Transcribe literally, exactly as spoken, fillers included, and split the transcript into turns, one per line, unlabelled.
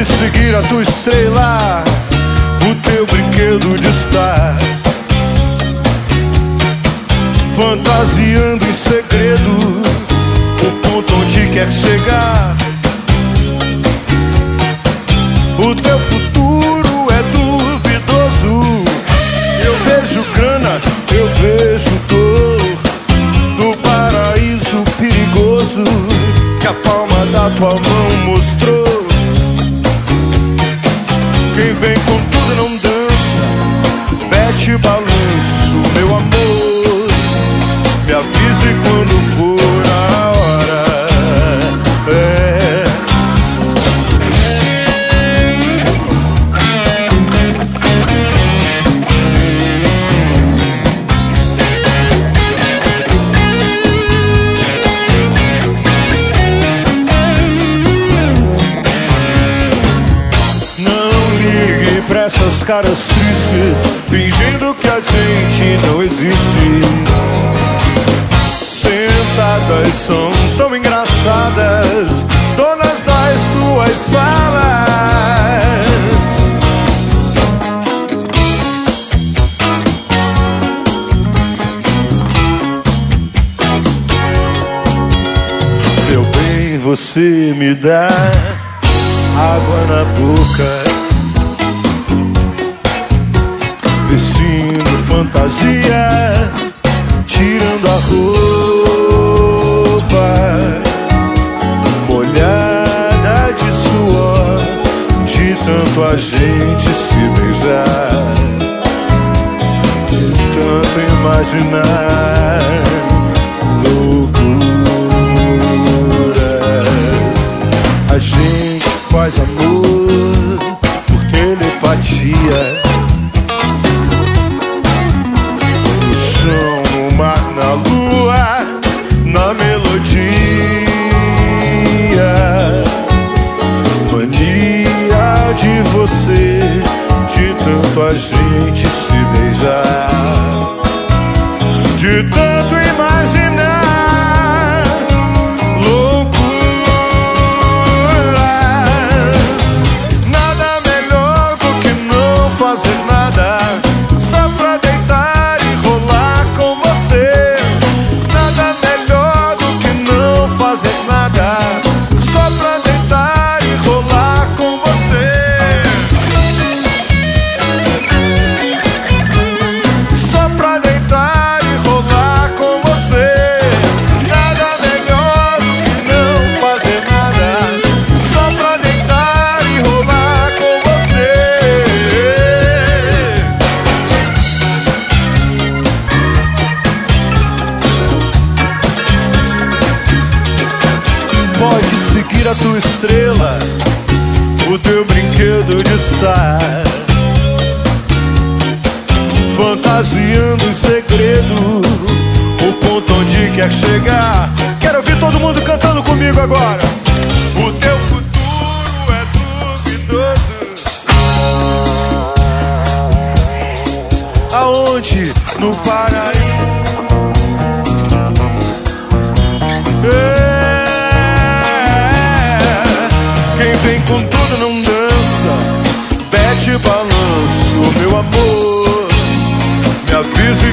Pode seguir a tua estrela, o teu brinquedo de estar fantasiando em segredo o ponto onde quer chegar. O teu futuro é duvidoso. Eu vejo grana, eu vejo dor do paraíso perigoso que a palma da tua mão mostrou. Quem vem com tudo não dança, mete balanço, meu amor. Me avise quando for a hora. É. Essas caras tristes, fingindo que a gente não existe. Sentadas são tão engraçadas, donas das tuas salas. Meu bem, você me dá água na boca, vestindo fantasia, tirando a roupa molhada de suor, de tanto a gente se beijar, de tanto imaginar loucuras. A gente faz amor por telepatia, no mar, na lua, na melodia. Mania de você, de tanto a gente se beijar, de tanto imaginar loucuras. Nada melhor do que não fazer nada, só pra deitar e rolar com você. Nada melhor do que não fazer nada, só pra deitar e rolar com você. Só pra deitar e rolar com você. Nada melhor do que não fazer nada, só pra deitar e rolar com você. Pode seguir a tua estrela, o teu brinquedo de estar fantasiando em segredo o ponto onde quer chegar. Quero ouvir todo mundo cantando comigo agora. O teu futuro é duvidoso. Aonde? No paraíso. É. Quem vem com tudo não dança, mete balanço, meu amor. Me avise